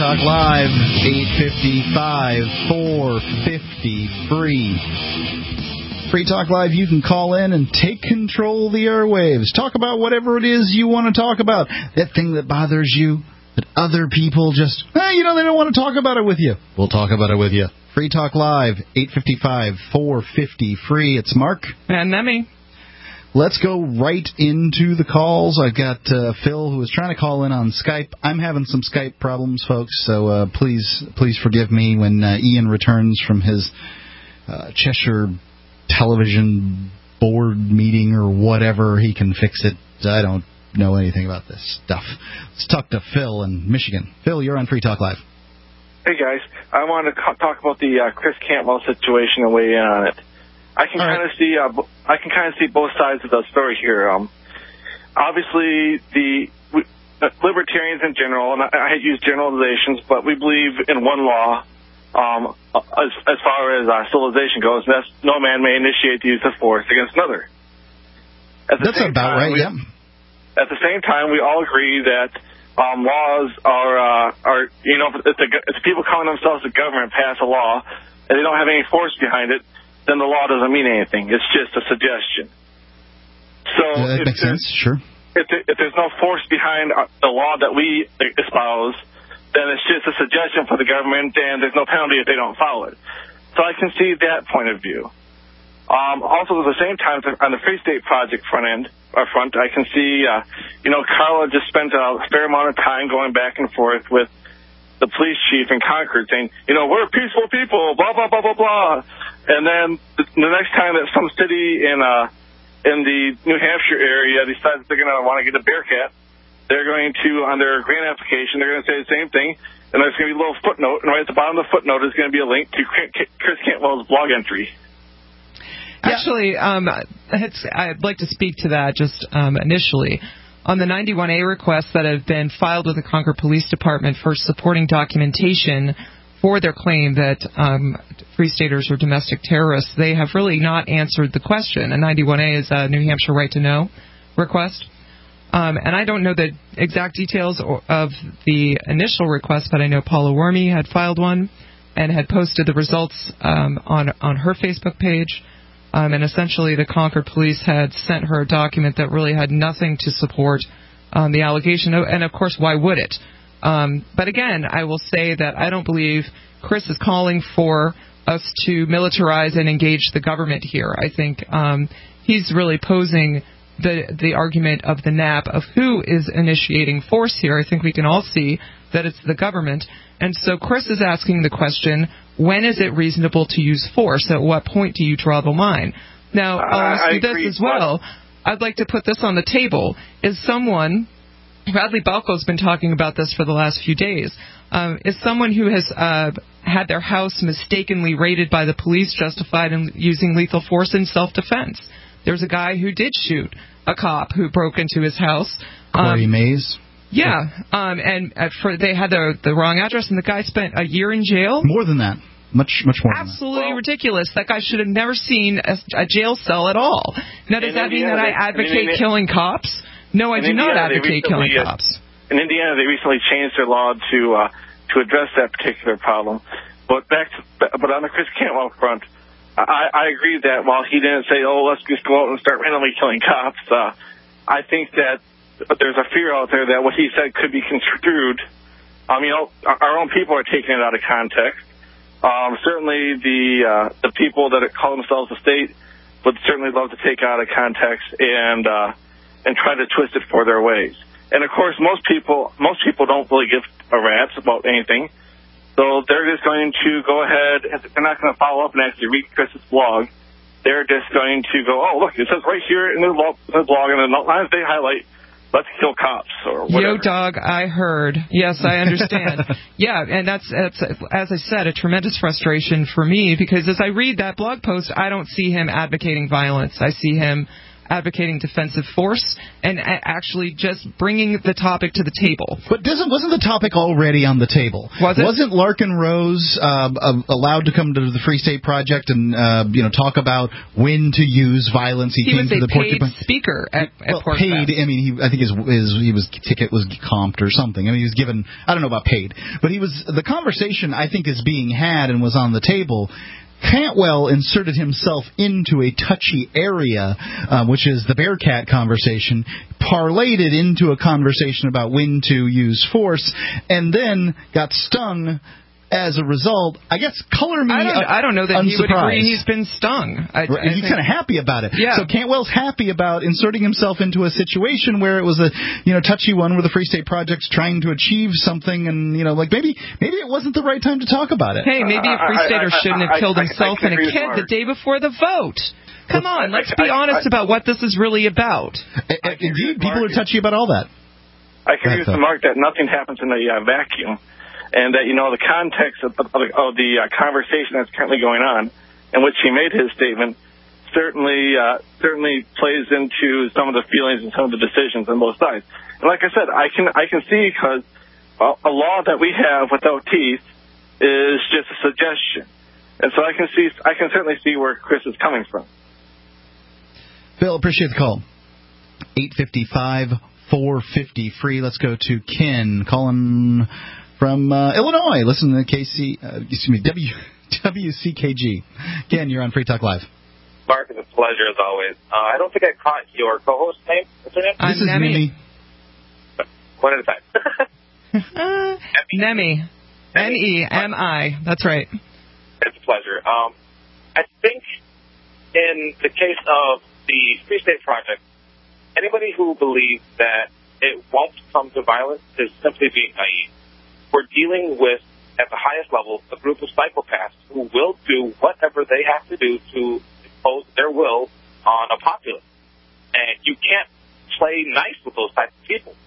Talk Live, 855 450 free. Free Talk Live, you can call in and take control of the airwaves. Talk about whatever it is you want to talk about. That thing that bothers you, that other people just, they don't want to talk about it with you. We'll talk about it with you. Free Talk Live, 855 450 free. It's Mark. And Nemi. Let's go right into the calls. I've got Phil, who is trying to call in on Skype. I'm having some Skype problems, folks, so please forgive me when Ian returns from his Cheshire television board meeting or whatever. He can fix it. I don't know anything about this stuff. Let's talk to Phil in Michigan. Phil, you're on Free Talk Live. Hey, guys. I wanted to talk about the Chris Cantwell situation and weigh in on it. I can kind of see both sides of the story here. Obviously, the libertarians in general, and I use generalizations, but we believe in one law as far as civilization goes, and that's no man may initiate the use of force against another. That's about right, yeah. At the same time, we all agree that laws are if people calling themselves the government pass a law and they don't have any force behind it, then the law doesn't mean anything. It's just a suggestion. So that makes sense, sure. If there's no force behind the law that we espouse, then it's just a suggestion for the government, and there's no penalty if they don't follow it. So I can see that point of view. Also, at the same time, on the Free State Project front, I can see, Carla just spent a fair amount of time going back and forth with the police chief in Concord saying, we're peaceful people, blah, blah, blah, blah, blah. And then the next time that some city in the New Hampshire area decides they're going to want to get a Bearcat, they're going to, on their grant application, they're going to say the same thing, and there's going to be a little footnote, and right at the bottom of the footnote is going to be a link to Chris Cantwell's blog entry. Actually, I'd like to speak to that just initially. On the 91A requests that have been filed with the Concord Police Department for supporting documentation for their claim that Free Staters are domestic terrorists, they have really not answered the question. A 91A is a New Hampshire right to know request. And I don't know the exact details of the initial request, but I know Paula Wormy had filed one and had posted the results on her Facebook page. And essentially the Concord police had sent her a document that really had nothing to support the allegation. And, of course, why would it? But, again, I will say that I don't believe Chris is calling for us to militarize and engage the government here. I think he's really posing the argument of the NAP of who is initiating force here. I think we can all see that it's the government. And so Chris is asking the question, when is it reasonable to use force? At what point do you draw the line? Now, I'll ask you this as well. I'd like to put this on the table. Is someone, Bradley Balco's been talking about this for the last few days, is someone who has had their house mistakenly raided by the police justified in using lethal force in self-defense? There's a guy who did shoot a cop who broke into his house. Corey Mays? Yeah, and they had the wrong address, and the guy spent a year in jail. More than that. Much more than that. Absolutely ridiculous. That guy should have never seen a jail cell at all. Now, does that mean that I advocate killing cops? No, I do not advocate killing cops. In Indiana, they recently changed their law to address that particular problem. But on the Chris Cantwell front, I agree that while he didn't say, let's just go out and start randomly killing cops, I think that there's a fear out there that what he said could be construed. Our own people are taking it out of context. Certainly the people that call themselves the state would certainly love to take it out of context and try to twist it for their ways. And of course, most people don't really give a rat's about anything. So they're just going to go ahead, they're not going to follow up and actually read Chris's blog. They're just going to go, look, it says right here in the blog, and the lines they highlight, let's kill cops, or whatever. Yo, dog, I heard. Yes, I understand. Yeah, and that's, as I said, a tremendous frustration for me, because as I read that blog post, I don't see him advocating violence. I see him advocating defensive force and actually just bringing the topic to the table. But wasn't the topic already on the table? Was it? Wasn't Larkin Rose allowed to come to the Free State Project and talk about when to use violence? He came was to a the paid speaker at Pork paid. Fest. I mean, I think his ticket was comped or something. I mean, he was given. I don't know about paid, but the conversation I think is being had and was on the table. Cantwell inserted himself into a touchy area, which is the Bearcat conversation, parlayed it into a conversation about when to use force, and then got stung as a result. I guess color me I don't know that unsurprised. He would agree he's been stung. He's kind of happy about it. Yeah. So Cantwell's happy about inserting himself into a situation where it was a touchy one where the Free State Project's trying to achieve something, and maybe it wasn't the right time to talk about it. Hey, maybe a Free Stater shouldn't have killed himself and a kid the day before the vote. Come on, let's be honest about what this is really about. Indeed, people are touchy about all that. I can use the mark that nothing happens in a vacuum. And that, the context of the conversation that's currently going on, in which he made his statement, certainly plays into some of the feelings and some of the decisions on both sides. And like I said, I can see, because a law that we have without teeth is just a suggestion, and so I can certainly see where Chris is coming from. Bill, appreciate the call. 855-450 free. Let's go to Ken calling from Illinois. Listen to WCKG. Ken, you're on Free Talk Live. Mark, it's a pleasure as always. I don't think I caught your co-host name. What's her name? This is Nemi. One at a time. Nemi. Nemi. That's right. It's a pleasure. I think in the case of the Free State Project, anybody who believes that it won't come to violence is simply being naive. We're dealing with, at the highest level, a group of psychopaths who will do whatever they have to do to impose their will on a populace. And you can't play nice with those types of people.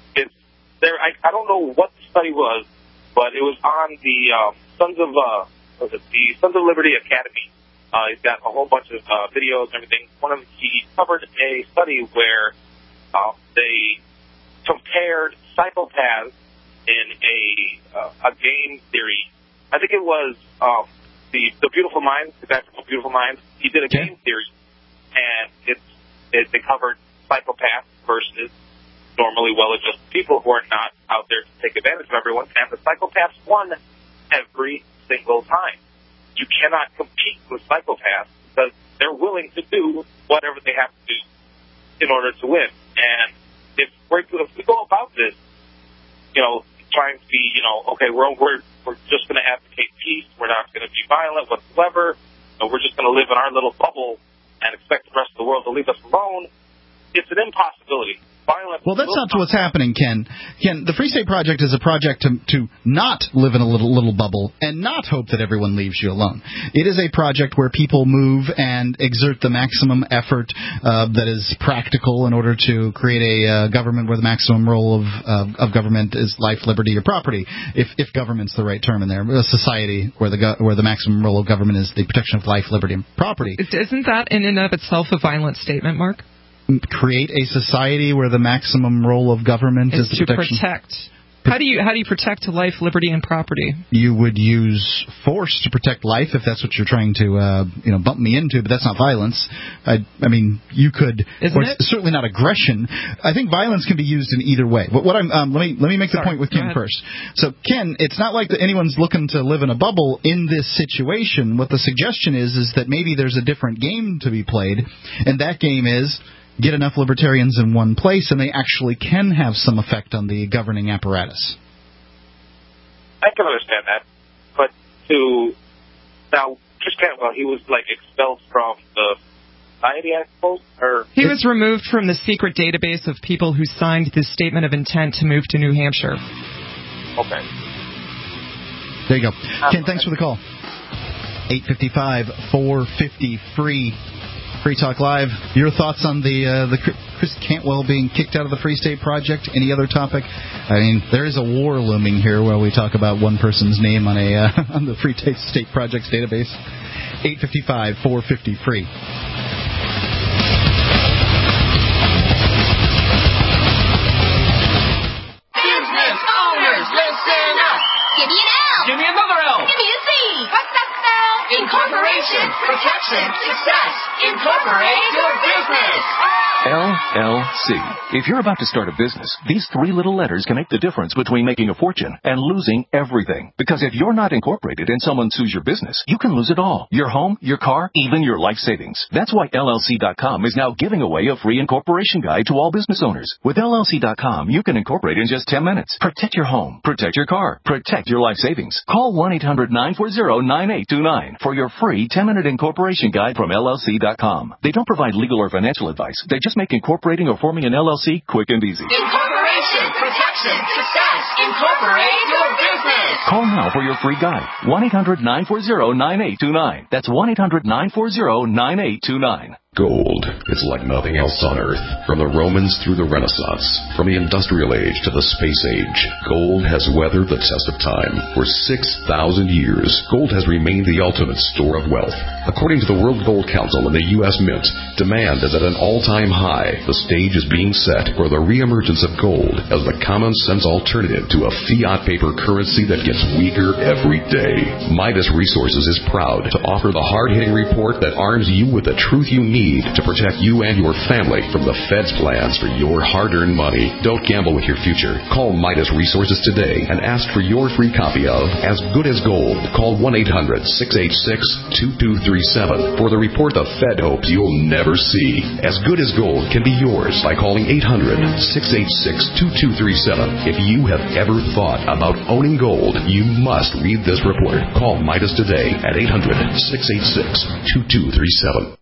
I don't know what the study was, but it was on the Sons of Liberty Academy. He's got a whole bunch of videos and everything. He covered a study where they compared psychopaths in a game theory. I think it was the Beautiful Minds, the guy from Beautiful Minds. He did a game theory, and they covered psychopaths versus normally well-adjusted people who are not out there to take advantage of everyone, and the psychopaths won every single time. You cannot compete with psychopaths because they're willing to do whatever they have to do in order to win. And if we go about this, trying to be, okay, we're just going to advocate peace. We're not going to be violent whatsoever. We're just going to live in our little bubble and expect the rest of the world to leave us alone. It's an impossibility. Well, that's not what's happening, Ken. Ken, the Free State Project is a project to not live in a little bubble and not hope that everyone leaves you alone. It is a project where people move and exert the maximum effort that is practical in order to create a government where the maximum role of government is life, liberty, or property. If government's the right term in there, a society where the maximum role of government is the protection of life, liberty, and property. Isn't that in and of itself a violent statement, Mark? Create a society where the maximum role of government is to protect. How do you protect life, liberty, and property? You would use force to protect life if that's what you're trying to bump me into, but that's not violence. I mean, you could. Isn't it? Certainly not aggression. I think violence can be used in either way. But what let me make the point with Ken first. So Ken, it's not like anyone's looking to live in a bubble in this situation. What the suggestion is that maybe there's a different game to be played, and that game is get enough libertarians in one place, and they actually can have some effect on the governing apparatus. I can understand that, but Chris Cantwell, he was expelled from the society, I suppose, or he was removed from the secret database of people who signed this statement of intent to move to New Hampshire. Okay. There you go, Ken. Thanks for the call. 855-450-FREE. Free Talk Live. Your thoughts on the Chris Cantwell being kicked out of the Free State Project? Any other topic? I mean, there is a war looming here where we talk about one person's name on on the Free State Project's database. 855-450-FREE. Incorporate your business. LLC. If you're about to start a business, these three little letters can make the difference between making a fortune and losing everything. Because if you're not incorporated and someone sues your business, you can lose it all. Your home, your car, even your life savings. That's why LLC.com is now giving away a free incorporation guide to all business owners. With LLC.com, you can incorporate in just 10 minutes. Protect your home. Protect your car. Protect your life savings. Call 1-800-940-9829 for your free 10-minute incorporation guide from LLC.com. They don't provide legal or financial advice. They just make incorporating or forming an LLC quick and easy. Incorporation, protection, success. Incorporate your business. Call now for your free guide. 1-800-940-9829. That's 1-800-940-9829. Gold is like nothing else on Earth. From the Romans through the Renaissance, from the Industrial Age to the Space Age, gold has weathered the test of time. For 6,000 years, gold has remained the ultimate store of wealth. According to the World Gold Council and the U.S. Mint, demand is at an all-time high. The stage is being set for the reemergence of gold as the common-sense alternative to a fiat paper currency that gets weaker every day. Midas Resources is proud to offer the hard-hitting report that arms you with the truth you need to protect you and your family from the Fed's plans for your hard-earned money. Don't gamble with your future. Call Midas Resources today and ask for your free copy of As Good as Gold. Call 1-800-686-2237 for the report the Fed hopes you'll never see. As Good as Gold can be yours by calling 800-686-2237. If you have ever thought about owning gold, you must read this report. Call Midas today at 800-686-2237.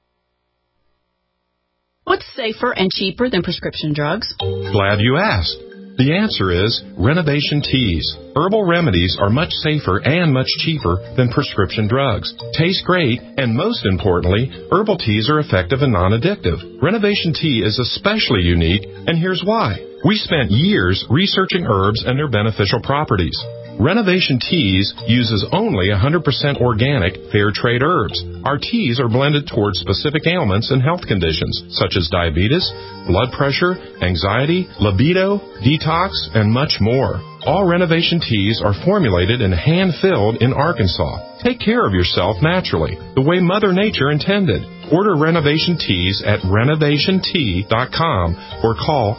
What's safer and cheaper than prescription drugs? Glad you asked. The answer is Renovation Teas. Herbal remedies are much safer and much cheaper than prescription drugs. Taste great, and most importantly, herbal teas are effective and non-addictive. Renovation Tea is especially unique, and here's why. We spent years researching herbs and their beneficial properties. Renovation Teas uses only 100% organic, fair trade herbs. Our teas are blended towards specific ailments and health conditions, such as diabetes, blood pressure, anxiety, libido, detox, and much more. All Renovation Teas are formulated and hand-filled in Arkansas. Take care of yourself naturally, the way Mother Nature intended. Order Renovation Teas at renovationtea.com or call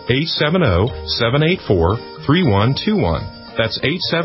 870-784-3121. That's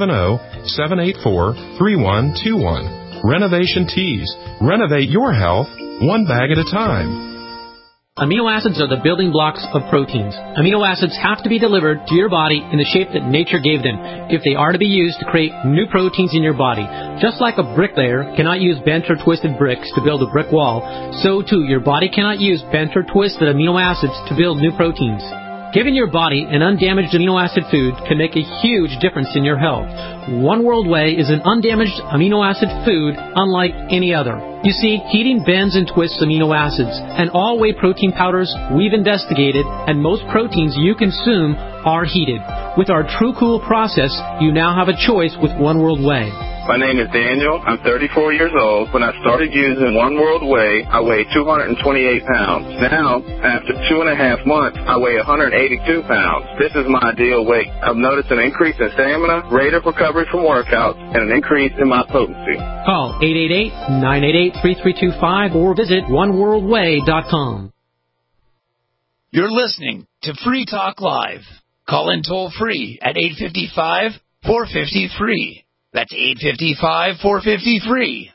870-784-3121. Renovation Teas. Renovate your health, one bag at a time. Amino acids are the building blocks of proteins. Amino acids have to be delivered to your body in the shape that nature gave them if they are to be used to create new proteins in your body. Just like a bricklayer cannot use bent or twisted bricks to build a brick wall, so too your body cannot use bent or twisted amino acids to build new proteins. Giving your body an undamaged amino acid food can make a huge difference in your health. One World Whey is an undamaged amino acid food unlike any other. You see, heating bends and twists amino acids, and all whey protein powders we've investigated, and most proteins you consume are heated. With our True Cool process, you now have a choice with One World Whey. My name is Daniel. I'm 34 years old. When I started using One World Whey, I weighed 228 pounds. Now, after 2.5 months, I weigh 182 pounds. This is my ideal weight. I've noticed an increase in stamina, rate of recovery from workouts, and an increase in my potency. Call 888-988-3325 or visit oneworldwhey.com. You're listening to Free Talk Live. Call in toll free at 855-450-FREE. That's 855-450-FREE.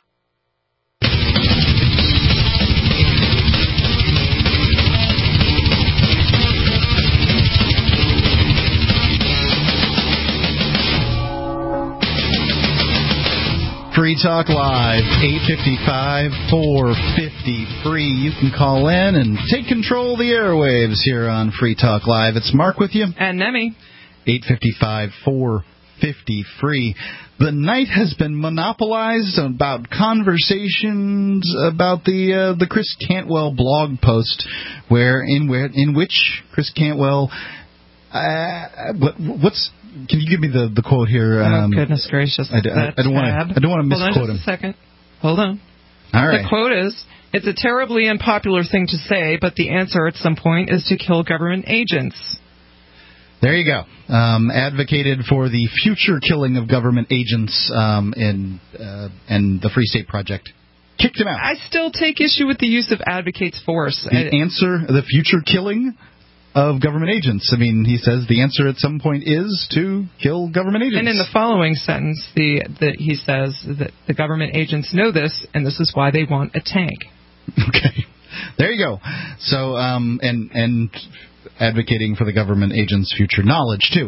Free Talk Live, 855-450-FREE. You can call in and take control of the airwaves here on Free Talk Live. It's Mark with you. And Nemi. 855-450-FREE. The night has been monopolized about conversations about the Chris Cantwell blog post, in which Chris Cantwell, can you give me the quote here? Oh, goodness gracious! I don't want to misquote him. Hold on just a second. Hold on. All right. The quote is: "It's a terribly unpopular thing to say, but the answer at some point is to kill government agents." There you go. Advocated for the future killing of government agents and the Free State Project. kicked him out. I still take issue with the use of advocate's force. The future killing of government agents. I mean, he says the answer at some point is to kill government agents. And in the following sentence, he says that the government agents know this, and this is why they want a tank. Okay. There you go. So, and advocating for the government agents' future knowledge, too.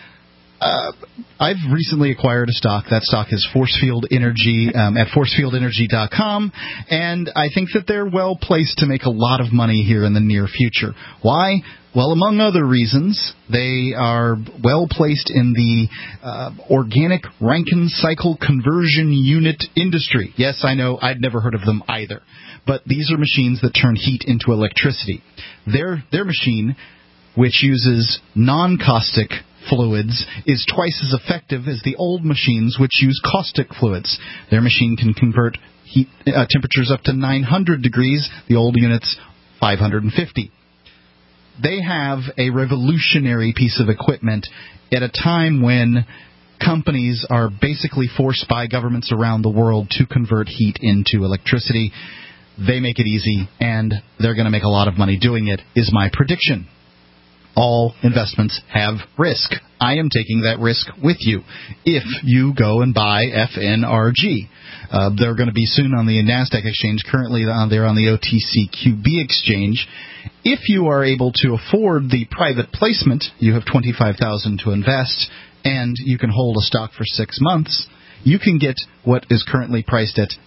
I've recently acquired a stock. That stock is Forcefield Energy at forcefieldenergy.com, and I think that they're well placed to make a lot of money here in the near future. Why? Well, among other reasons, they are well placed in the organic Rankine cycle conversion unit industry. Yes, I know, I'd never heard of them either. But these are machines that turn heat into electricity. Their machine, which uses non-caustic fluids, is twice as effective as the old machines which use caustic fluids. Their machine can convert heat temperatures up to 900 degrees, the old unit's 550. They have a revolutionary piece of equipment at a time when companies are basically forced by governments around the world to convert heat into electricity. They make it easy, and they're going to make a lot of money doing it, is my prediction. All investments have risk. I am taking that risk with you. If you go and buy FNRG, they're going to be soon on the NASDAQ exchange. Currently, they're on the OTCQB exchange. If you are able to afford the private placement, you have $25,000 to invest, and you can hold a stock for 6 months. You can get what is currently priced at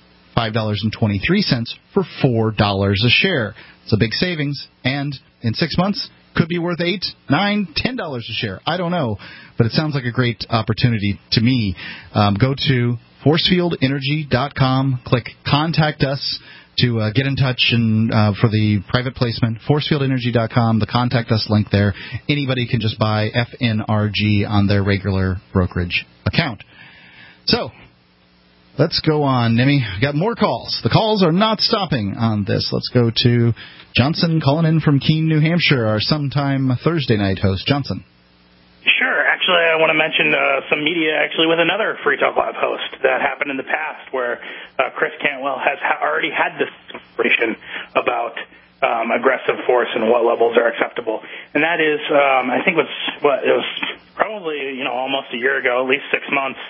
$5.23 for $4 a share. It's a big savings, and in 6 months, could be worth $8, $9, $10 a share. I don't know, but it sounds like a great opportunity to me. Go to forcefieldenergy.com, click Contact Us to get in touch and for the private placement. Forcefieldenergy.com, the Contact Us link there. Anybody can just buy FNRG on their regular brokerage account. So, let's go on, Nimmy. We've got more calls. The calls are not stopping on this. Let's go to Johnson calling in from Keene, New Hampshire, our sometime Thursday night host. Johnson. Sure. Actually, I want to mention some media actually with another Free Talk Live host that happened in the past where Chris Cantwell has already had this conversation about aggressive force and what levels are acceptable. And that is, I think it was probably, almost a year ago, at least 6 months,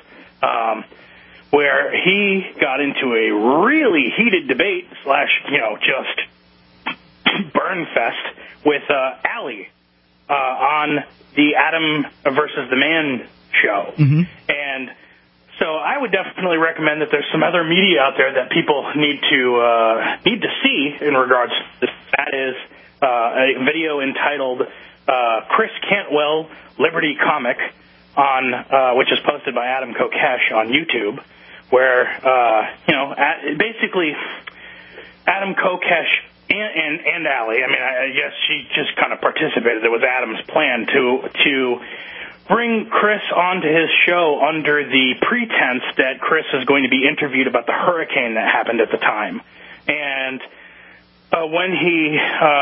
where he got into a really heated debate / just burn fest with Allie on the Adam versus the Man show. Mm-hmm. And so I would definitely recommend that there's some other media out there that people need to see in regards to this. That is a video entitled Chris Cantwell Liberty Comic on which is posted by Adam Kokesh on YouTube, where basically Adam Kokesh and Allie, I guess she just kind of participated. It was Adam's plan to bring Chris onto his show under the pretense that Chris is going to be interviewed about the hurricane that happened at the time. And when he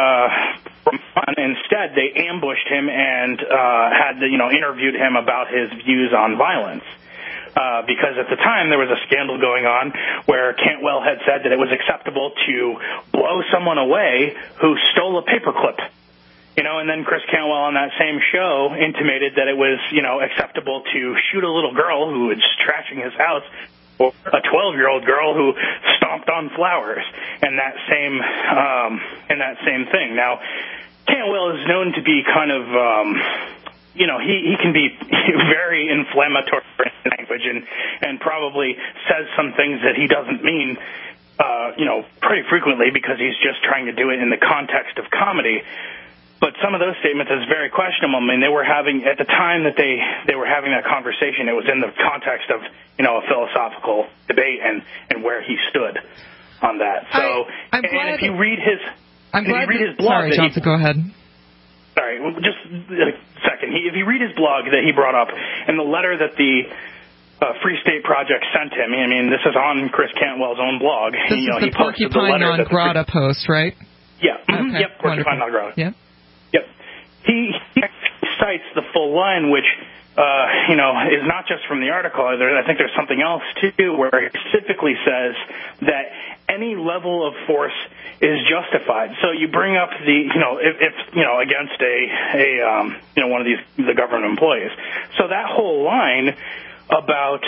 instead they ambushed him and had interviewed him about his views on violence. Because at the time there was a scandal going on where Cantwell had said that it was acceptable to blow someone away who stole a paperclip. And then Chris Cantwell on that same show intimated that it was, acceptable to shoot a little girl who was trashing his house, or a 12-year-old girl who stomped on flowers, and that same thing. Now, Cantwell is known to be kind of, he can be very inflammatory in language and probably says some things that he doesn't mean, pretty frequently because he's just trying to do it in the context of comedy. But some of those statements is very questionable. They were having, at the time that they were having that conversation, it was in the context of, a philosophical debate and where he stood on that. So, if you read his blog... Sorry, Johnson, go ahead. Sorry, just a second. If you read his blog that he brought up and the letter that the Free State Project sent him, this is on Chris Cantwell's own blog. This is the Porcupine Non Grata post, right? Yeah. Okay. Yep, Porcupine Non Grata. Yeah. Yep. He cites the full line, which, is not just from the article. I think there's something else, too, where he specifically says that any level of force is justified. So you bring up if against one of the government employees. So that whole line about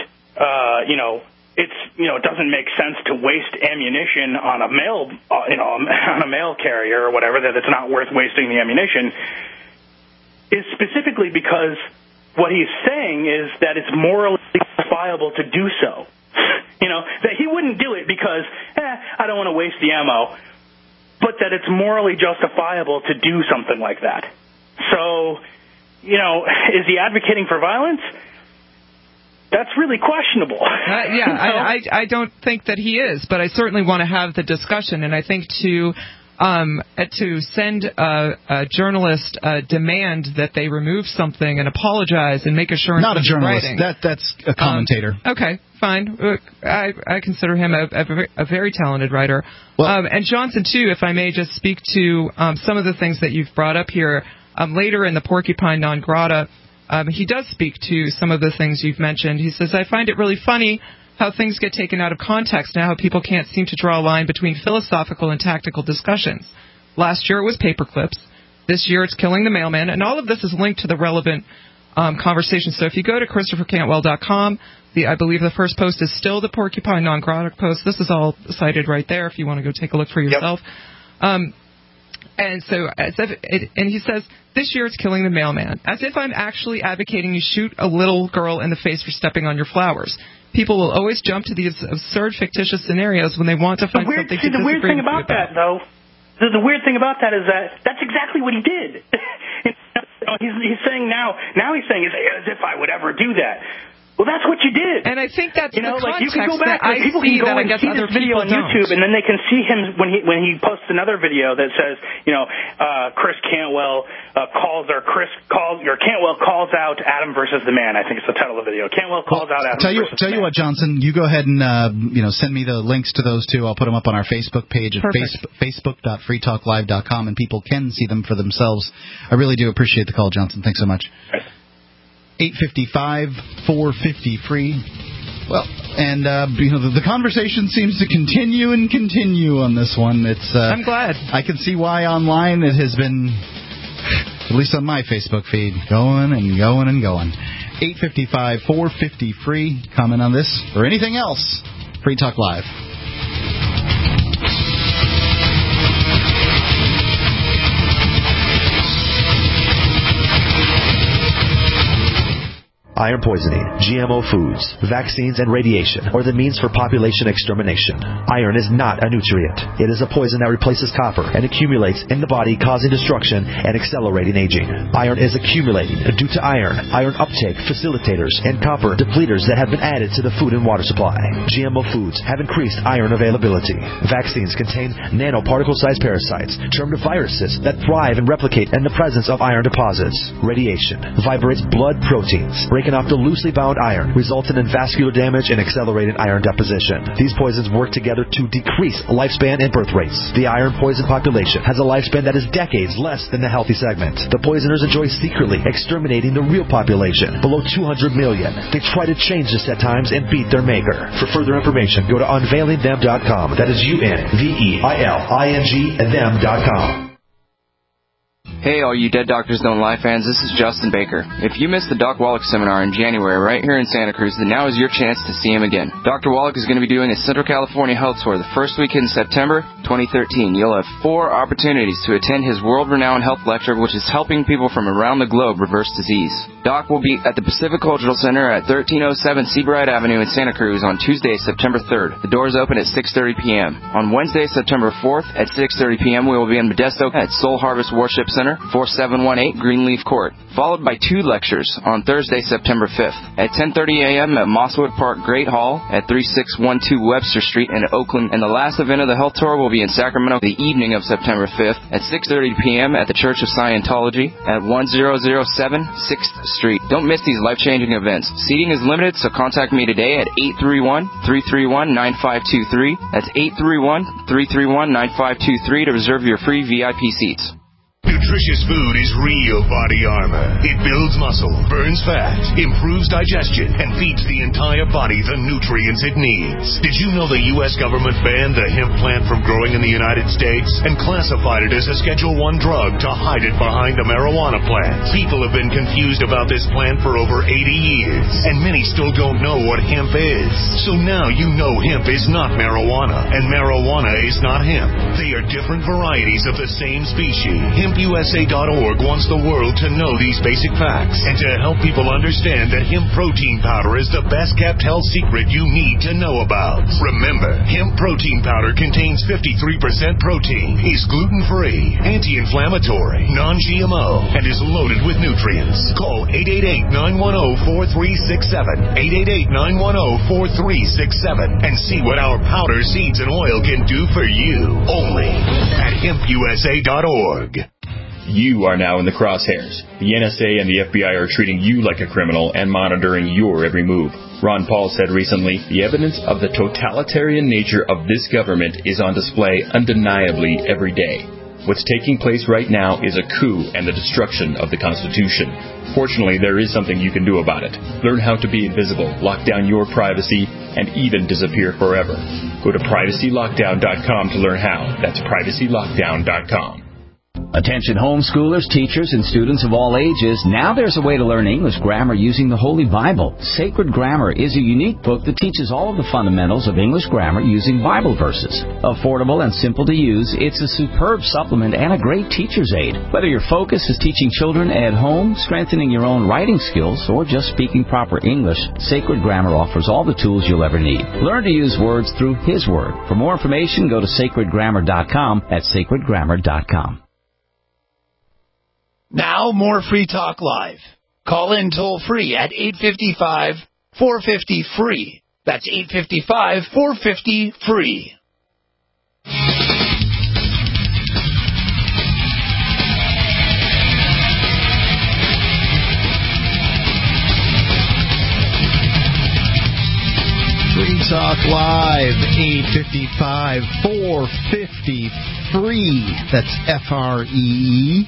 it doesn't make sense to waste ammunition on a mail on a mail carrier or whatever, that it's not worth wasting the ammunition, is specifically because what he's saying is that it's morally justifiable to do so. That he wouldn't do it because I don't want to waste the ammo, but that it's morally justifiable to do something like that. So, is he advocating for violence? That's really questionable. I don't think that he is, but I certainly want to have the discussion, and I think to send a journalist demand that they remove something and apologize and make assurances. Not a journalist. Writing. That's a commentator. Okay, fine. I consider him a very talented writer. Well, and Johnson, too, if I may just speak to some of the things that you've brought up here. Later in the Porcupine Non Grata, he does speak to some of the things you've mentioned. He says, I find it really funny how things get taken out of context now, how people can't seem to draw a line between philosophical and tactical discussions. Last year it was paper clips. This year it's killing the mailman. And all of this is linked to the relevant conversation. So if you go to ChristopherCantwell.com, I believe the first post is still the Porcupine Non Grata post. This is all cited right there if you want to go take a look for yourself. Yep. And he says, this year it's killing the mailman. As if I'm actually advocating you shoot a little girl in the face for stepping on your flowers. People will always jump to these absurd, fictitious scenarios when they want to find something to disagree with. The weird thing about that, though, the weird thing about that is that that's exactly what he did. He's saying now he's saying as if I would ever do that. Well, that's what you did. And I think that's the context you can go back, that I people see can go that I and guess see other this video people on YouTube, and then they can see him when he posts another video that says, Cantwell calls out Adam versus the man. I think it's the title of the video. Cantwell calls out Adam versus the man. Tell you what, Johnson, you go ahead and send me the links to those two. I'll put them up on our Facebook page at facebook.freetalklive.com, and people can see them for themselves. I really do appreciate the call, Johnson. Thanks so much. 855 450 free. Well, and the conversation seems to continue on this one. I'm glad. I can see why online it has been, at least on my Facebook feed, going and going and going. 855 450 free. Comment on this or anything else. Free Talk Live. Iron poisoning, GMO foods, vaccines, and radiation are the means for population extermination. Iron is not a nutrient. It is a poison that replaces copper and accumulates in the body, causing destruction and accelerating aging. Iron is accumulating due to iron uptake facilitators, and copper depleters that have been added to the food and water supply. GMO foods have increased iron availability. Vaccines contain nanoparticle-sized parasites, termed viruses, that thrive and replicate in the presence of iron deposits. Radiation vibrates blood proteins, breaking off the loosely bound iron, resulting in vascular damage and accelerated iron deposition. These poisons work together to decrease lifespan and birth rates. The iron poison population has a lifespan that is decades less than the healthy segment. The poisoners enjoy secretly exterminating the real population, below 200 million. They try to change this at times and beat their maker. For further information, go to unveilingthem.com. That is UNVEILING them.com. Hey, all you Dead Doctors Don't Lie fans, this is Justin Baker. If you missed the Doc Wallach seminar in January right here in Santa Cruz, then now is your chance to see him again. Dr. Wallach is going to be doing a Central California health tour the first week in September 2013. You'll have 4 opportunities to attend his world-renowned health lecture, which is helping people from around the globe reverse disease. Doc will be at the Pacific Cultural Center at 1307 Seabright Avenue in Santa Cruz on Tuesday, September 3rd. The doors open at 6:30 p.m. On Wednesday, September 4th at 6:30 p.m., we will be in Modesto at Soul Harvest Worship Center, 4718 Greenleaf Court, followed by 2 lectures on Thursday, September 5th at 10:30 a.m. at Mosswood Park Great Hall at 3612 Webster Street in Oakland. And the last event of the health tour will be in Sacramento the evening of September 5th at 6:30 p.m. at the Church of Scientology at 1007 6th Street. Don't miss these life-changing events. Seating is limited, so contact me today at 831-331-9523. That's 831-331-9523 to reserve your free VIP seats. nutritious food is real body armor. It builds muscle, burns fat, improves digestion, and feeds the entire body the nutrients it needs. Did you know the U.S. government banned the hemp plant from growing in the United States and classified it as a Schedule I drug to hide it behind a marijuana plant? People have been confused about this plant for over 80 years, and many still don't know what hemp is. So now you know hemp is not marijuana, and marijuana is not hemp. They are different varieties of the same species. HempUSA.org wants the world to know these basic facts and to help people understand that hemp protein powder is the best kept health secret you need to know about. Remember, hemp protein powder contains 53% protein, is gluten-free, anti-inflammatory, non-GMO, and is loaded with nutrients. Call 888-910-4367, 888-910-4367, and see what our powder, seeds, and oil can do for you. Only at HempUSA.org. You are now in the crosshairs. The NSA and the FBI are treating you like a criminal and monitoring your every move. Ron Paul said recently, the evidence of the totalitarian nature of this government is on display undeniably every day. What's taking place right now is a coup and the destruction of the Constitution. Fortunately, there is something you can do about it. Learn how to be invisible, lock down your privacy, and even disappear forever. Go to privacylockdown.com to learn how. That's privacylockdown.com. Attention homeschoolers, teachers, and students of all ages, now there's a way to learn English grammar using the Holy Bible. Sacred Grammar is a unique book that teaches all of the fundamentals of English grammar using Bible verses. Affordable and simple to use, it's a superb supplement and a great teacher's aid. Whether your focus is teaching children at home, strengthening your own writing skills, or just speaking proper English, Sacred Grammar offers all the tools you'll ever need. Learn to use words through His Word. For more information, go to sacredgrammar.com at sacredgrammar.com. Now, more Free Talk Live. Call in toll-free at 855-450-FREE. That's 855-450-FREE. Free Talk Live, 855-450-FREE. That's F-R-E-E.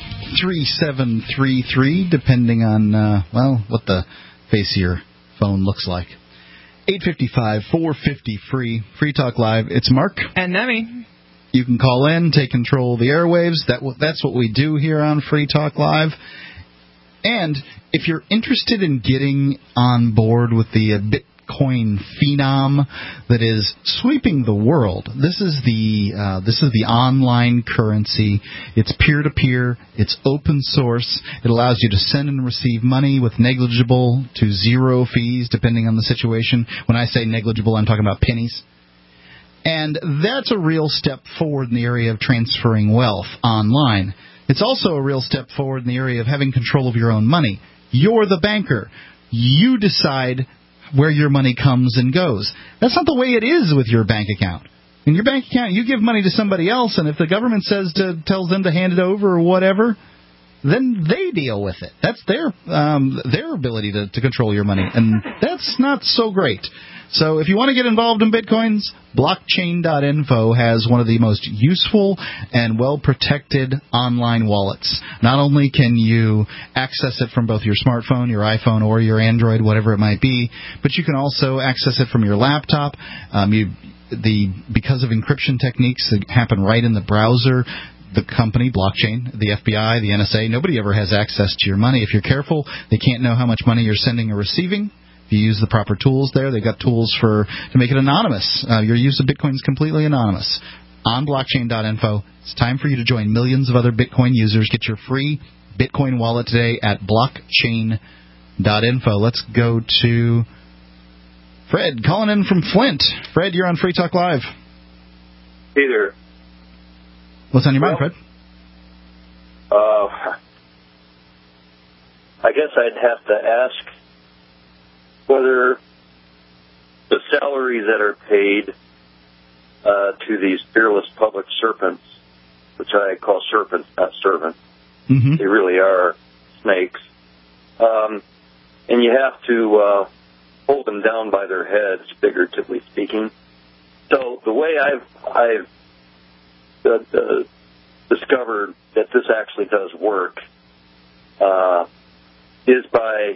3733, depending on, what the face of your phone looks like. 855-450-FREE. Free Talk Live. It's Mark. And Nemi. You can call in, take control of the airwaves. That's what we do here on Free Talk Live. And if you're interested in getting on board with the Bitcoin phenom that is sweeping the world, this is the online currency. It's peer-to-peer. It's open source. It allows you to send and receive money with negligible to zero fees, depending on the situation. When I say negligible, I'm talking about pennies. And that's a real step forward in the area of transferring wealth online. It's also a real step forward in the area of having control of your own money. You're the banker. You decide where your money comes and goes. That's not the way it is with your bank account. In your bank account, you give money to somebody else, and if the government tells them to hand it over or whatever, then they deal with it. That's their ability to control your money, and that's not so great. So if you want to get involved in Bitcoins, blockchain.info has one of the most useful and well-protected online wallets. Not only can you access it from both your smartphone, your iPhone, or your Android, whatever it might be, but you can also access it from your laptop. Because of encryption techniques that happen right in the browser, the company, blockchain, the FBI, the NSA, nobody ever has access to your money. If you're careful, they can't know how much money you're sending or receiving. If you use the proper tools there, they've got tools to make it anonymous. Your use of Bitcoin is completely anonymous. On blockchain.info, it's time for you to join millions of other Bitcoin users. Get your free Bitcoin wallet today at blockchain.info. Let's go to Fred, calling in from Flint. Fred, you're on Free Talk Live. Hey there. What's on your mind, Fred? I guess I'd have to ask whether the salaries that are paid to these fearless public serpents, which I call serpents, not servants, they really are snakes, and you have to hold them down by their heads, figuratively speaking. So the way I've discovered that this actually does work is by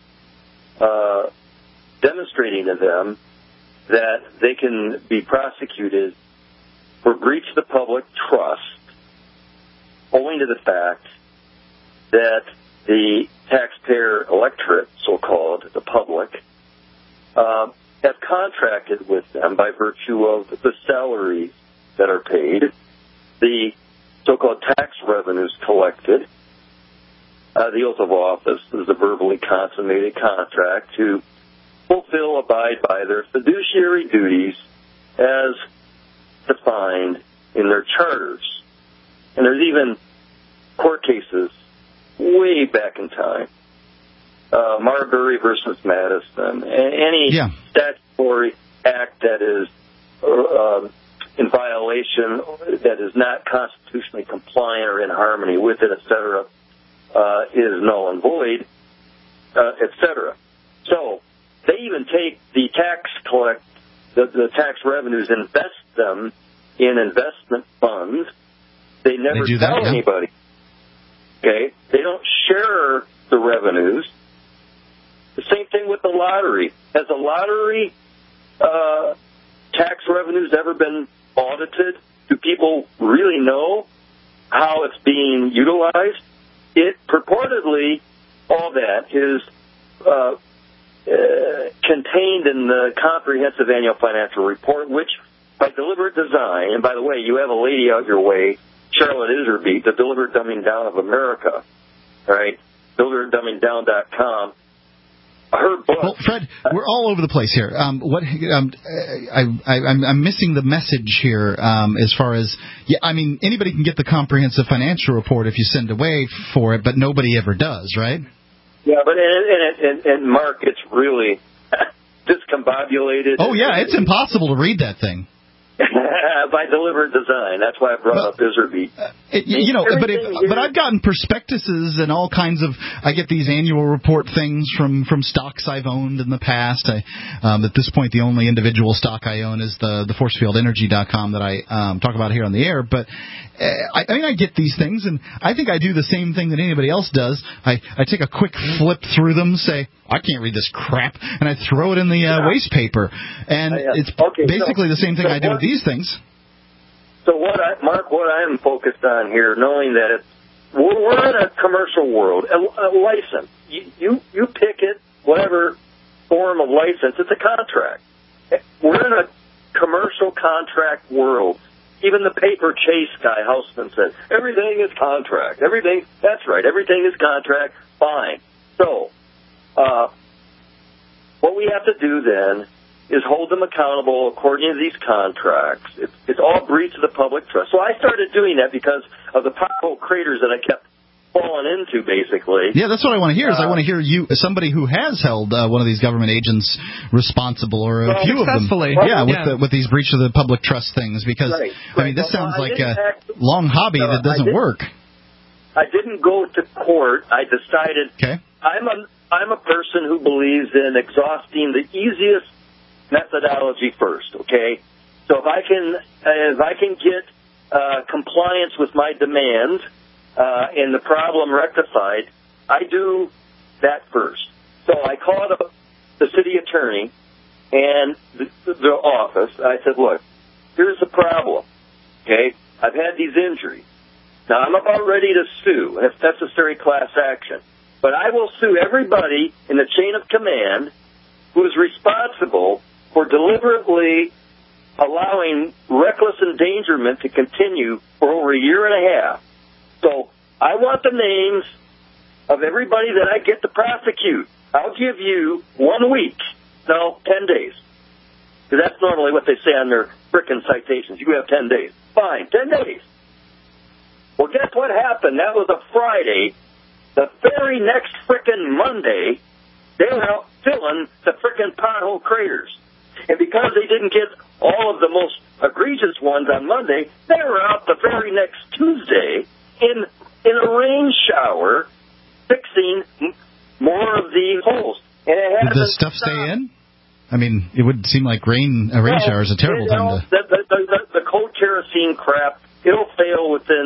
demonstrating to them that they can be prosecuted for breach of the public trust owing to the fact that the taxpayer electorate, so-called, the public, have contracted with them by virtue of the salaries that are paid, the so-called tax revenues collected. The oath of office is a verbally consummated contract to fulfill, abide by their fiduciary duties as defined in their charters. And there's even court cases way back in time. Marbury versus Madison. Any statutory act that is in violation, that is not constitutionally compliant or in harmony with it, etc., is null and void, etc. So they even take the the tax revenues, invest them in investment funds. They never tell anybody. Okay, they don't share the revenues. The same thing with the lottery. Has the lottery tax revenues ever been audited? Do people really know how it's being utilized? It purportedly, all that is contained in the comprehensive annual financial report, which by deliberate design, and by the way, you have a lady out your way, Charlotte Iserbyt, the Deliberate Dumbing Down of America, right? DeliberateDumbingDown.com. Her book. Well, Fred, we're all over the place here. I'm missing the message here as far as, anybody can get the comprehensive financial report if you send away for it, but nobody ever does, right? Yeah, but and Mark, it's really discombobulated. Oh, yeah, it's impossible to read that thing. By deliberate design. That's why I brought up Iserbyt. But I've gotten prospectuses and all kinds of. I get these annual report things from stocks I've owned in the past. At this point, the only individual stock I own is the ForcefieldEnergy.com that I talk about here on the air. But I get these things, and I think I do the same thing that anybody else does. I take a quick flip through them, say, I can't read this crap, and I throw it in the waste paper. And it's basically the same thing I do with these things. So Mark, what I'm focused on here, knowing that we're in a commercial world, a license. You pick it, whatever form of license, it's a contract. We're in a commercial contract world. Even the paper chase guy, Hausman, said, everything is contract. That's right, everything is contract. Fine. So, what we have to do then is hold them accountable according to these contracts. It's all breach of the public trust. So I started doing that because of the pothole craters that I kept falling into, basically. Yeah, that's what I want to hear. I want to hear you, somebody who has held one of these government agents responsible, or a few of them. With these breach of the public trust things. Because this sounds like a long hobby that doesn't work. I didn't go to court. I decided. Okay. I'm a person who believes in exhausting the easiest methodology first, okay? So if I can get compliance with my demands and the problem rectified, I do that first. So I called up the city attorney and the office. I said, look, here's the problem, okay? I've had these injuries. Now, I'm about ready to sue, if necessary, class action. But I will sue everybody in the chain of command who is responsible for deliberately allowing reckless endangerment to continue for over a year and a half. So I want the names of everybody that I get to prosecute. I'll give you 1 week. No, 10 days. Because that's normally what they say on their frickin' citations. You have 10 days. Fine, 10 days. Well, guess what happened? That was a Friday. The very next frickin' Monday, they were out filling the frickin' pothole craters. And because they didn't get all of the most egregious ones on Monday, they were out the very next Tuesday in a rain shower fixing more of the holes. And it did the stuff stay in? I mean, it would seem like a rain shower is a terrible time to... The coal kerosene crap, it'll fail within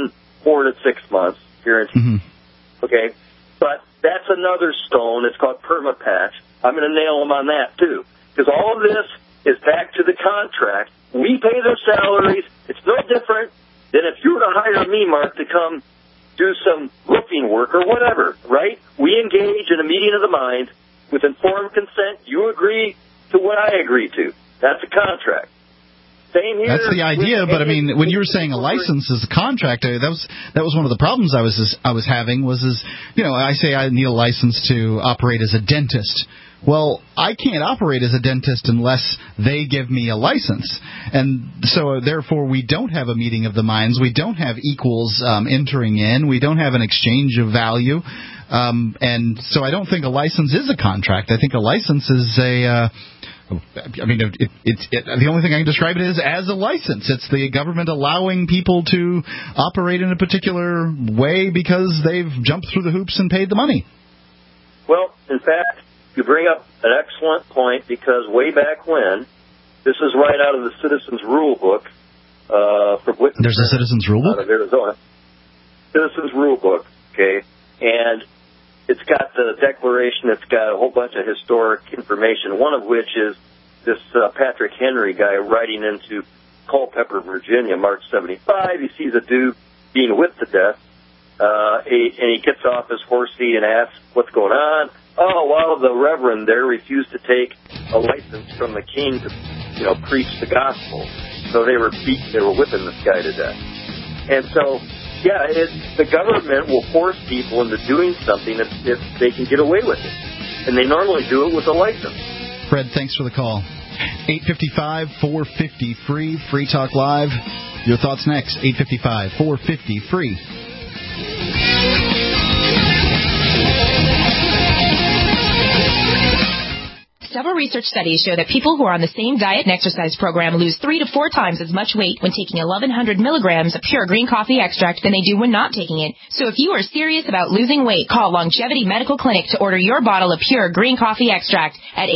4 to 6 months, guaranteed. Okay? But that's another stone. It's called permapatch. I'm going to nail them on that, too. Because all of this is back to the contract. We pay their salaries. It's no different than if you were to hire me, Mark, to come do some roofing work or whatever, right? We engage in a meeting of the mind with informed consent. You agree to what I agree to. That's a contract. Same here. That's the idea, but I mean, when you were saying a license is a contract, that was one of the problems I was having was I say I need a license to operate as a dentist. Well, I can't operate as a dentist unless they give me a license. And so, therefore, we don't have a meeting of the minds. We don't have equals entering in. We don't have an exchange of value. And so I don't think a license is a contract. I think a license is the only thing I can describe it as a license. It's the government allowing people to operate in a particular way because they've jumped through the hoops and paid the money. Well, in fact, you bring up an excellent point because way back when, this is right out of the Citizens Rule Book. There's a Citizens Rule Book? Out of Arizona. Citizens Rule Book, okay? And it's got the declaration. It's got a whole bunch of historic information, one of which is this Patrick Henry guy riding into Culpeper, Virginia, March 75. He sees a dude being whipped to death, and he gets off his horse seat and asks, what's going on? Oh, well, the reverend there refused to take a license from the king to, preach the gospel. So they were whipping this guy to death. And so, yeah, the government will force people into doing something if they can get away with it. And they normally do it with a license. Fred, thanks for the call. 855-450-FREE, Free Talk Live. Your thoughts next, 855-450-FREE. Several research studies show that people who are on the same diet and exercise program lose 3 to 4 times as much weight when taking 1,100 milligrams of pure green coffee extract than they do when not taking it. So if you are serious about losing weight, call Longevity Medical Clinic to order your bottle of pure green coffee extract at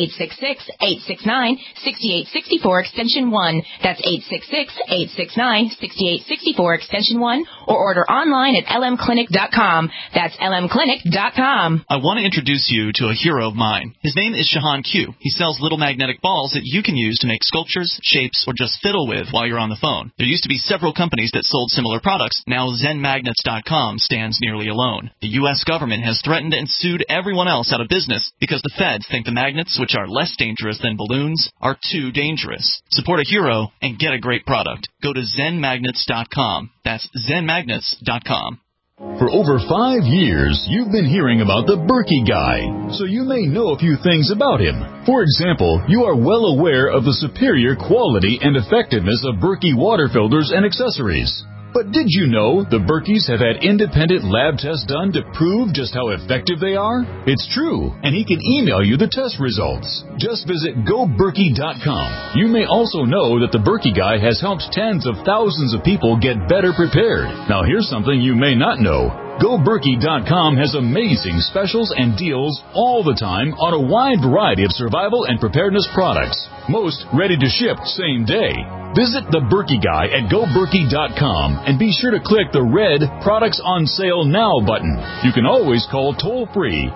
866-869-6864 extension 1. That's 866-869-6864 extension 1, or order online at lmclinic.com. That's lmclinic.com. I want to introduce you to a hero of mine. His name is Shahan Q. He sells little magnetic balls that you can use to make sculptures, shapes, or just fiddle with while you're on the phone. There used to be several companies that sold similar products. Now ZenMagnets.com stands nearly alone. The U.S. government has threatened and sued everyone else out of business because the feds think the magnets, which are less dangerous than balloons, are too dangerous. Support a hero and get a great product. Go to ZenMagnets.com. That's ZenMagnets.com. For over 5 years, you've been hearing about the Berkey Guy, so you may know a few things about him. For example, you are well aware of the superior quality and effectiveness of Berkey water filters and accessories. But did you know the Berkeys have had independent lab tests done to prove just how effective they are? It's true, and he can email you the test results. Just visit GoBerkey.com. You may also know that the Berkey Guy has helped tens of thousands of people get better prepared. Now here's something you may not know. GoBerkey.com has amazing specials and deals all the time on a wide variety of survival and preparedness products. Most ready to ship same day. Visit the Berkey Guy at GoBerkey.com and be sure to click the red Products on Sale Now button. You can always call toll-free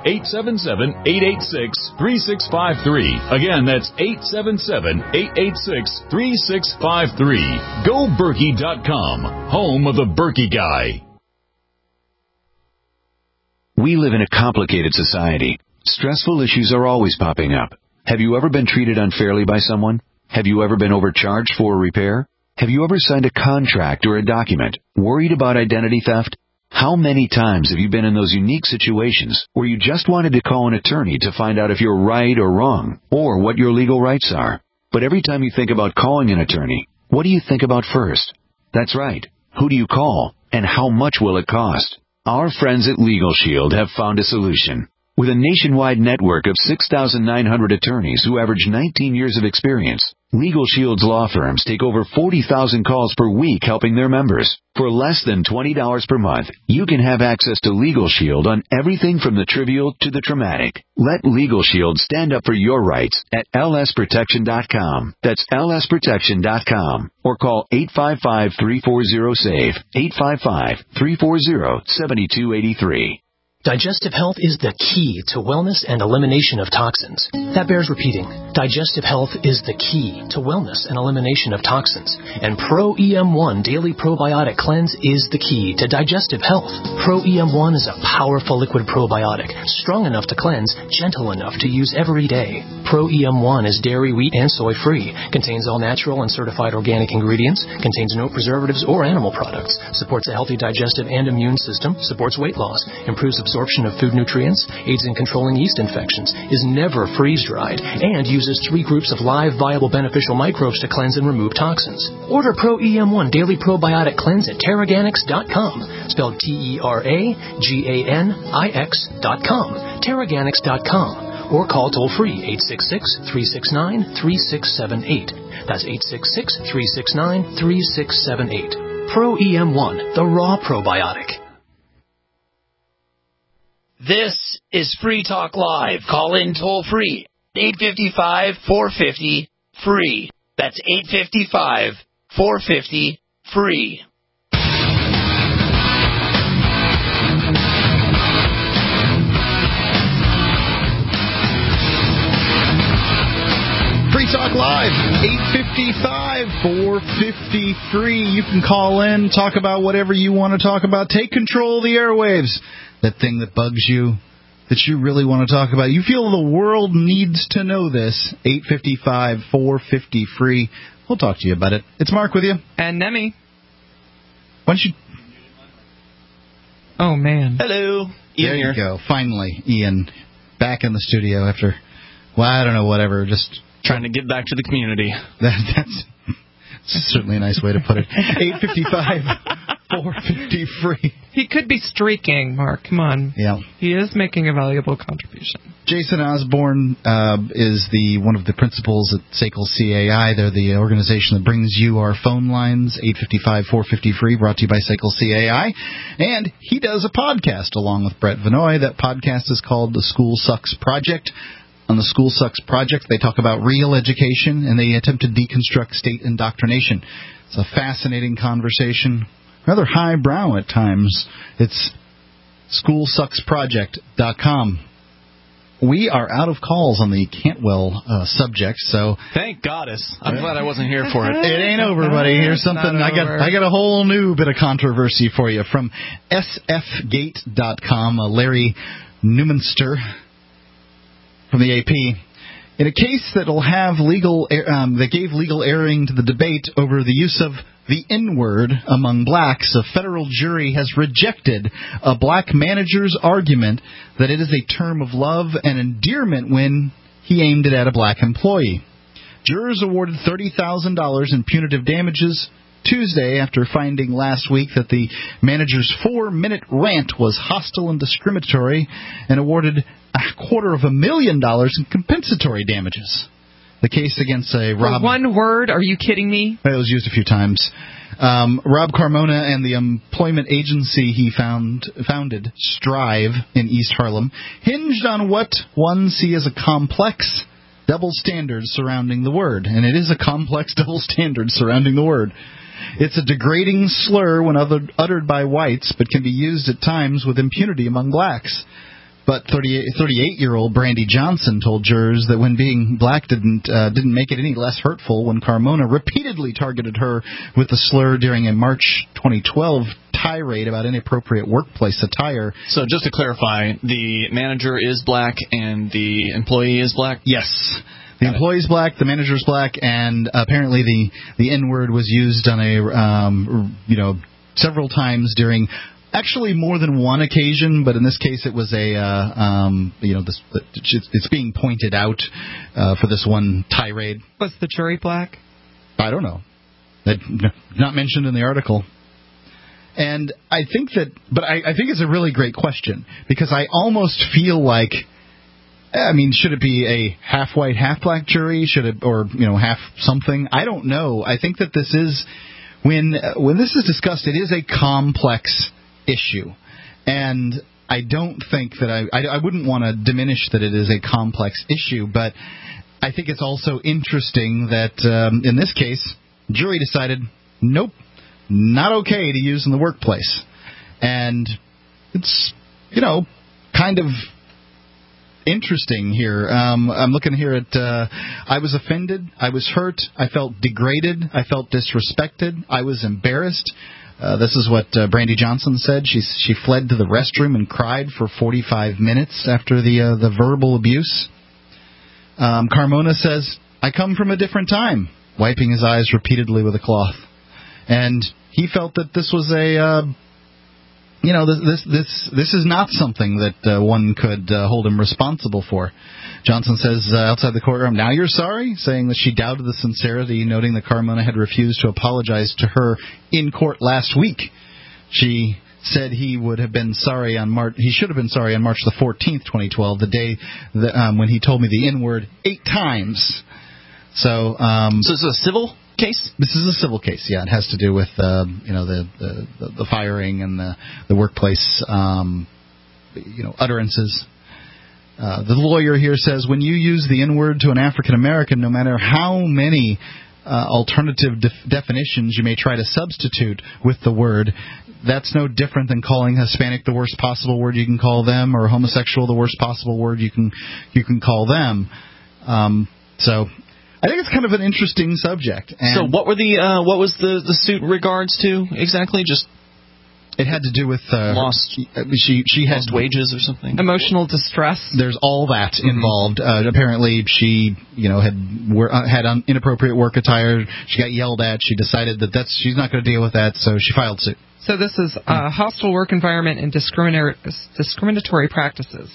877-886-3653. Again, that's 877-886-3653. GoBerkey.com, home of the Berkey Guy. We live in a complicated society. Stressful issues are always popping up. Have you ever been treated unfairly by someone? Have you ever been overcharged for a repair? Have you ever signed a contract or a document worried about identity theft? How many times have you been in those unique situations where you just wanted to call an attorney to find out if you're right or wrong, or what your legal rights are? But every time you think about calling an attorney, what do you think about first? That's right. Who do you call, and how much will it cost? Our friends at Legal Shield have found a solution. With a nationwide network of 6,900 attorneys who average 19 years of experience, Legal Shield's law firms take over 40,000 calls per week helping their members. For less than $20 per month, you can have access to Legal Shield on everything from the trivial to the traumatic. Let Legal Shield stand up for your rights at lsprotection.com. That's lsprotection.com. Or call 855-340-SAVE, 855-340-7283. Digestive health is the key to wellness and elimination of toxins. That bears repeating. Digestive health is the key to wellness and elimination of toxins. And Pro-EM1 Daily Probiotic Cleanse is the key to digestive health. Pro-EM1 is a powerful liquid probiotic, strong enough to cleanse, gentle enough to use every day. Pro-EM1 is dairy, wheat, and soy-free, contains all natural and certified organic ingredients, contains no preservatives or animal products, supports a healthy digestive and immune system, supports weight loss, improves absorption of food nutrients, aids in controlling yeast infections, is never freeze-dried, and uses 3 groups of live, viable, beneficial microbes to cleanse and remove toxins. Order Pro-EM1 Daily Probiotic Cleanse at Teraganix.com, spelled Teraganix.com, Teraganix.com, or call toll-free 866-369-3678. That's 866-369-3678. Pro-EM1, the raw probiotic. This is Free Talk Live. Call in toll free. 855-450-FREE. That's 855-450-FREE. Free Talk Live, 855-450-FREE. You can call in, talk about whatever you want to talk about. Take control of the airwaves. That thing that bugs you, that you really want to talk about. You feel the world needs to know this. 855-450-FREE. We'll talk to you about it. It's Mark with you. And Nemi. Why don't you... Oh, man. Hello. Ian There you here. go. Finally, Ian, back in the studio after, well, I don't know, whatever, just... Trying to get back to the community. That's certainly a nice way to put it. 855-450-FREE. He could be streaking, Mark. Come on. Yeah. He is making a valuable contribution. Jason Osborne is one of the principals at SACL CAI. They're the organization that brings you our phone lines, 855-450-FREE, brought to you by SACL CAI. And he does a podcast along with Brett Vinoy. That podcast is called The School Sucks Project. On the School Sucks Project, they talk about real education, and they attempt to deconstruct state indoctrination. It's a fascinating conversation, rather highbrow at times. It's schoolsucksproject.com. We are out of calls on the Cantwell subject, so... Thank goddess. I'm glad I wasn't here for it. It ain't over, buddy. Here's something. I got a whole new bit of controversy for you from sfgate.com. Larry Newminster from the AP. In a case that will have that gave legal airing to the debate over the use of the N-word among blacks, a federal jury has rejected a black manager's argument that it is a term of love and endearment when he aimed it at a black employee. Jurors awarded $30,000 in punitive damages Tuesday after finding last week that the manager's 4-minute rant was hostile and discriminatory, and awarded $250,000 in compensatory damages. The case against Rob... For one word? Are you kidding me? It was used a few times. Rob Carmona and the employment agency he founded, Strive, in East Harlem, hinged on what one see as a complex double standard surrounding the word. And it is a complex double standard surrounding the word. It's a degrading slur when uttered by whites, but can be used at times with impunity among blacks. But 38-year-old Brandy Johnson told jurors that when being black didn't make it any less hurtful when Carmona repeatedly targeted her with the slur during a March 2012 tirade about inappropriate workplace attire. So just to clarify, the manager is black and the employee is black? Yes. The employee's black, the manager's black, and apparently the N-word was used on several times during... Actually, more than one occasion, but in this case, it was it's being pointed out for this one tirade. Was the jury black? I don't know. Not mentioned in the article. And I think it's a really great question, because I almost feel like, I mean, should it be a half white, half black jury? Should it, or, half something? I don't know. I think that this is, when this is discussed, it is a complex issue. And I don't think that I wouldn't want to diminish that it is a complex issue, but I think it's also interesting that in this case, jury decided, nope, not okay to use in the workplace. And it's, kind of interesting here. I'm looking here at, I was offended, I was hurt, I felt degraded, I felt disrespected, I was embarrassed. This is what Brandy Johnson said. She fled to the restroom and cried for 45 minutes after the verbal abuse. Carmona says, I come from a different time, wiping his eyes repeatedly with a cloth. And he felt that this was this is not something that one could hold him responsible for. Johnson says outside the courtroom, now you're sorry, saying that she doubted the sincerity, noting that Carmona had refused to apologize to her in court last week. She said he would have been sorry on he should have been sorry on March the 14th, 2012, the day that, when he told me the N-word 8 times. So this is a civil case? This is a civil case, yeah. It has to do with the firing and the workplace utterances. The lawyer here says, when you use the N-word to an African American, no matter how many alternative definitions you may try to substitute with the word, that's no different than calling Hispanic the worst possible word you can call them, or homosexual the worst possible word you can call them. So I think it's kind of an interesting subject. And so what was the suit in regards to exactly? Just it had to do with lost wages or something. Emotional distress. There's all that involved. Apparently, she had inappropriate work attire. She got yelled at. She decided that she's not going to deal with that, so she filed suit. So this is hostile work environment and discriminatory practices.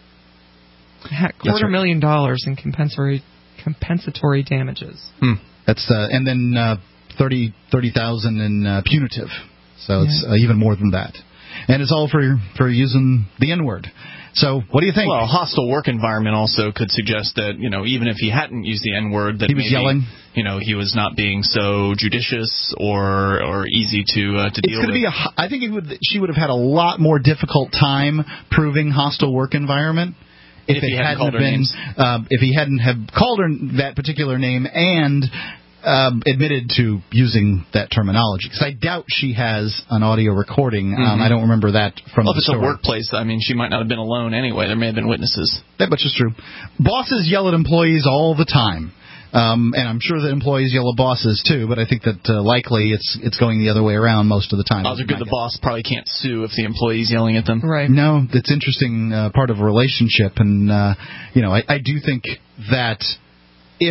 $250,000 in compensatory damages. That's and then $30,000 in punitive. So it's even more than that. And it's all for using the N-word. So what do you think? Well, hostile work environment also could suggest that, even if he hadn't used the N-word, that he was yelling. He was not being so judicious or easy to deal with. It's going to be I think she would have had a lot more difficult time proving hostile work environment if he hadn't been if he hadn't have called her that particular name and admitted to using that terminology, because I doubt she has an audio recording. I don't remember that from the story. If it's a workplace, she might not have been alone anyway. There may have been witnesses. That much is true. Bosses yell at employees all the time, and I'm sure that employees yell at bosses too. But I think that likely it's going the other way around most of the time. Odds are good the boss probably can't sue if the employee's yelling at them. Right. No, it's interesting part of a relationship, and I do think that if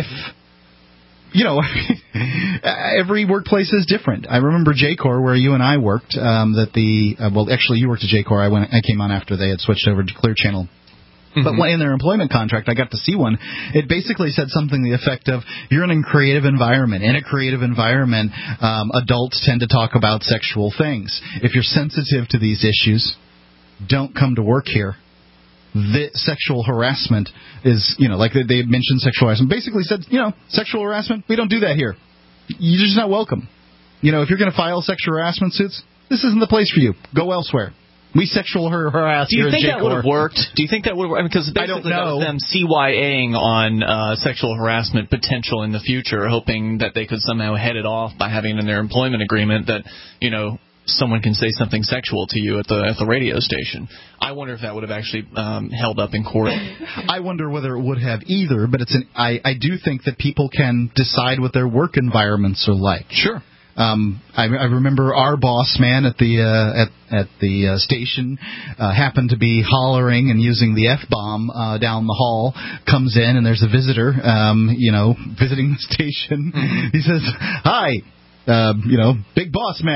every workplace is different. I remember J-Corps, where you and I worked, actually you worked at J-Corps. I came on after they had switched over to Clear Channel. But in their employment contract, I got to see one. It basically said something to the effect of, you're in a creative environment. In a creative environment, adults tend to talk about sexual things. If you're sensitive to these issues, don't come to work here. The sexual harassment is, like they mentioned sexual harassment, basically said, sexual harassment, we don't do that here. You're just not welcome. If you're going to file sexual harassment suits, this isn't the place for you. Go elsewhere. We sexual harass here at J-Corps. Do you think that would have worked? Do you think that would have, because basically that was them CYAing on sexual harassment potential in the future, hoping that they could somehow head it off by having in their employment agreement that, someone can say something sexual to you at the radio station. I wonder if that would have actually held up in court. I wonder whether it would have either, but I do think that people can decide what their work environments are like. Sure. I remember our boss man at the station happened to be hollering and using the F-bomb down the hall. Comes in and there's a visitor, visiting the station. He says, "Hi, big boss man.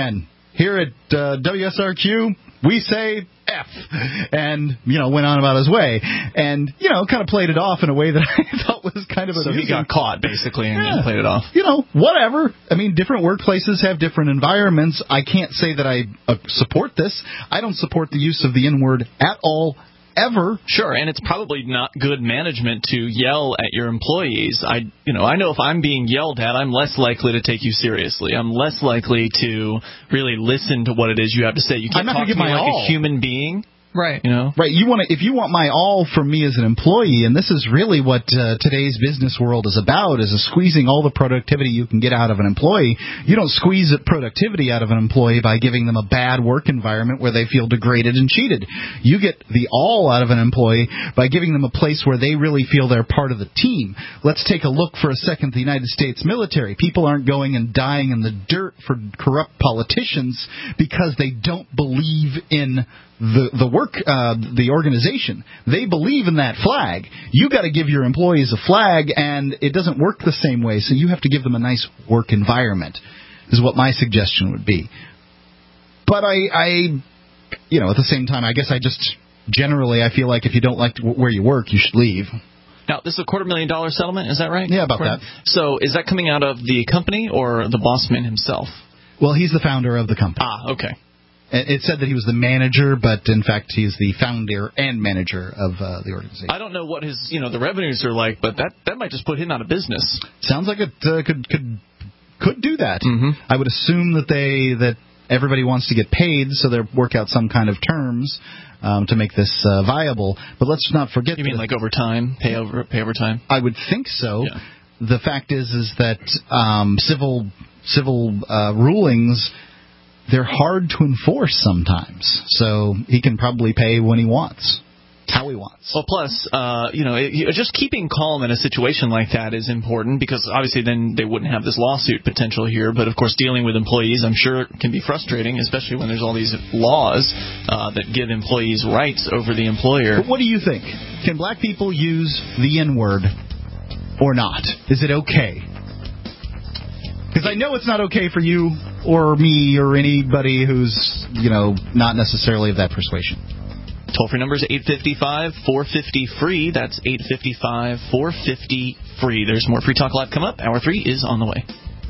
here at WSRQ, we say F, and, went on about his way, and, kind of played it off in a way that I thought was kind of amusing. So he got caught, basically, and played it off. Whatever. I mean, different workplaces have different environments. I can't say that I support this. I don't support the use of the N-word at all, ever. Sure, and it's probably not good management to yell at your employees. I know if I'm being yelled at, I'm less likely to take you seriously. I'm less likely to really listen to what it is you have to say. You can't talk to me like a human being. Right. Right. If you want my all from me as an employee, and this is really what today's business world is about, is squeezing all the productivity you can get out of an employee. You don't squeeze productivity out of an employee by giving them a bad work environment where they feel degraded and cheated. You get the all out of an employee by giving them a place where they really feel they're part of the team. Let's take a look for a second at the United States military. People aren't going and dying in the dirt for corrupt politicians because they don't believe in the organization. They believe in that flag. You got to give your employees a flag, and it doesn't work the same way, so you have to give them a nice work environment, is what my suggestion would be. But I at the same time, I guess I feel like if you don't like where you work, you should leave. Now, this is a $250,000 settlement, is that right? Yeah, about that. So is that coming out of the company or the bossman himself? Well, he's the founder of the company. Ah, okay. It said that he was the manager, but in fact he's the founder and manager of the organization. I don't know what his the revenues are like, but that might just put him out of business. Sounds like it could do that. Mm-hmm. I would assume that everybody wants to get paid, so they'll work out some kind of terms to make this viable. But let's not forget. You mean like overtime, pay overtime? I would think so. Yeah. The fact is that civil rulings, they're hard to enforce sometimes. So he can probably pay when he wants, how he wants. Well, plus, just keeping calm in a situation like that is important, because obviously then they wouldn't have this lawsuit potential here. But, of course, dealing with employees, I'm sure, can be frustrating, especially when there's all these laws that give employees rights over the employer. But what do you think? Can black people use the N-word or not? Is it okay? Because I know it's not okay for you or me or anybody who's, not necessarily of that persuasion. Toll-free number is 855-450-FREE. That's 855-450-FREE. There's more Free Talk Live come up. Hour 3 is on the way.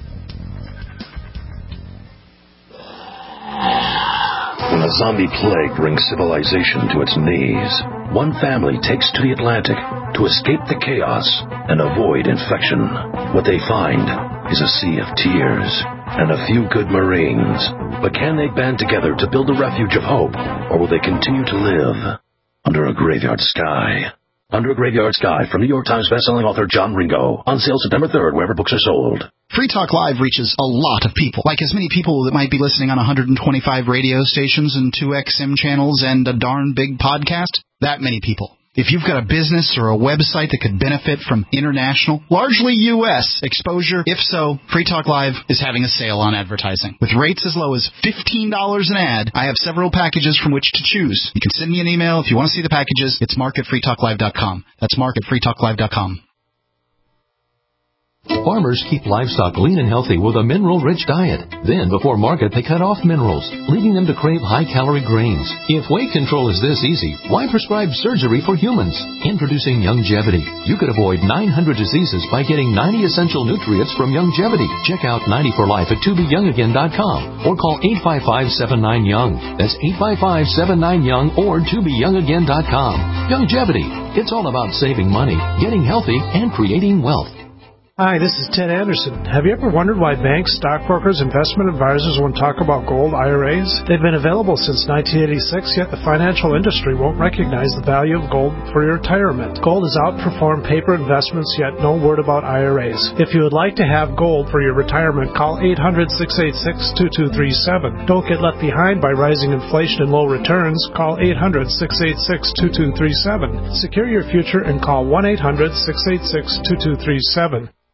When a zombie plague brings civilization to its knees, one family takes to the Atlantic to escape the chaos and avoid infection. What they find is a sea of tears and a few good Marines. But can they band together to build a refuge of hope, or will they continue to live under a graveyard sky? Under a Graveyard Sky from New York Times bestselling author John Ringo. On sale September 3rd, wherever books are sold. Free Talk Live reaches a lot of people, like as many people that might be listening on 125 radio stations and 2 XM channels and a darn big podcast. That many people. If you've got a business or a website that could benefit from international, largely U.S. exposure, if so, Free Talk Live is having a sale on advertising. With rates as low as $15 an ad, I have several packages from which to choose. You can send me an email if you want to see the packages. It's mark@freetalklive.com. That's mark@freetalklive.com. Farmers keep livestock lean and healthy with a mineral-rich diet. Then, before market, they cut off minerals, leaving them to crave high-calorie grains. If weight control is this easy, why prescribe surgery for humans? Introducing Youngevity. You could avoid 900 diseases by getting 90 essential nutrients from Youngevity. Check out 90 for Life at tobeyoungagain.com or call 855-79-YOUNG. That's 855-79-YOUNG or tobeyoungagain.com. Youngevity. It's all about saving money, getting healthy, and creating wealth. Hi, this is Ted Anderson. Have you ever wondered why banks, stockbrokers, investment advisors won't talk about gold IRAs? They've been available since 1986, yet the financial industry won't recognize the value of gold for your retirement. Gold has outperformed paper investments, yet no word about IRAs. If you would like to have gold for your retirement, call 800-686-2237. Don't get left behind by rising inflation and low returns. Call 800-686-2237. Secure your future and call 1-800-686-2237.